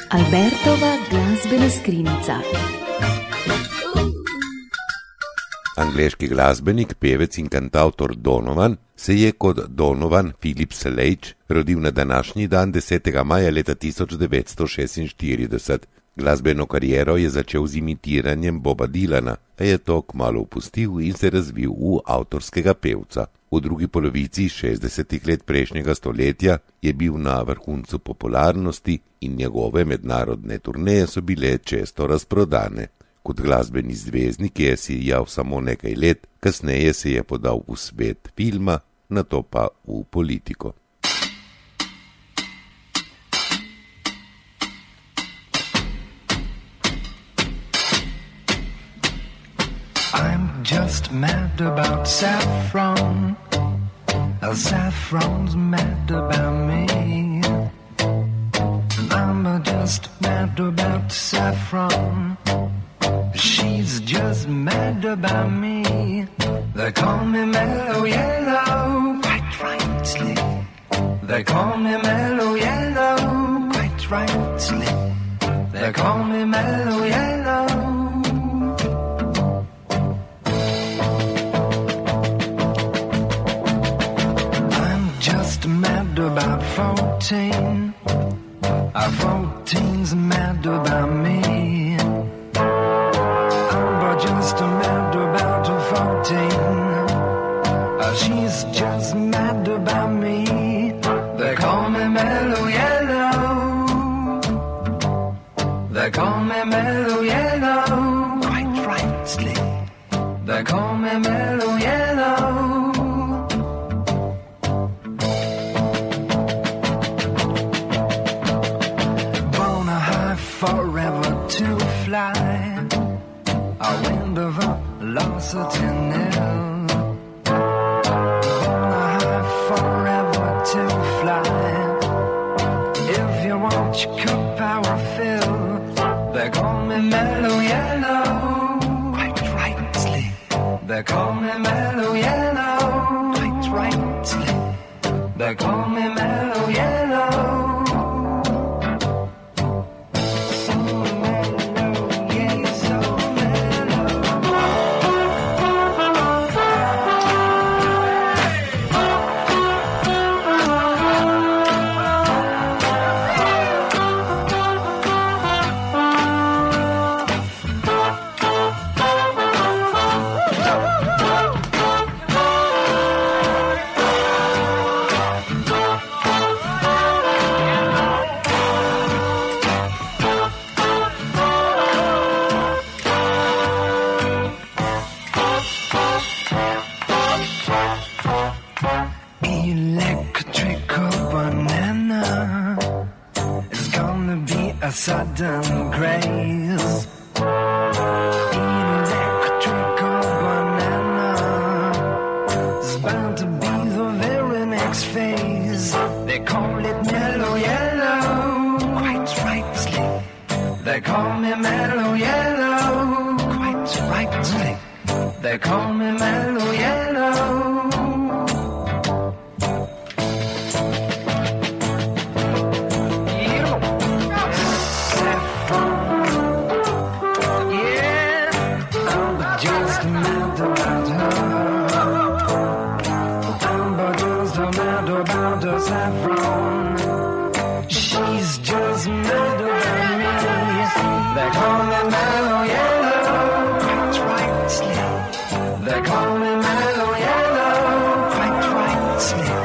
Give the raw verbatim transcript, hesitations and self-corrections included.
Albertova glasbena skrinjica. Angleški glasbenik, pevec in kantavtor Donovan se je kot Donovan Philip Sledge rodil na današnji dan desetega maja leta tisoč devetsto šestinštirideset. Glasbeno kariero je začel z imitiranjem Boba Dylana, a je to kmalu opustil in se razvil v avtorskega pevca. V drugi polovici šestdesetih let prejšnjega stoletja je bil na vrhuncu popularnosti in njegove mednarodne turneje so bile često razprodane. Kot glasbeni zvezdnik je sijal samo nekaj let, kasneje se je podal v svet filma, nato pa v politiko. I'm just mad about saffron. Saffron's mad about me. I'm just mad about saffron. She's just mad about me. They call me Mellow Yellow, quite rightly. They call me Mellow Yellow, quite rightly. They call me Mellow Yellow. Mad about fourteen. Our fourteen's mad about me. I'm just mad about fourteen. Uh, she's just mad about me. They call me Mellow Yellow. They call me Mellow Yellow, quite rightly. They call me Mellow Yellow. Forever to fly, a wind of velocity nil. On a high forever to fly. If you want your cup power fill, they call me Mellow Yellow, quite rightly. They call me Mellow Yellow, quite rightly. They call me Mellow Yellow. Sudden grace, electrical banana is bound to be the very next phase. They call it Mellow Yellow, quite rightly. They call me Mellow Yellow, quite rightly. They call me Mellow Yellow. Saffron, she's just mad about me. They call me Mellow Yellow, quite rightly. They call me Mellow Yellow, quite rightly.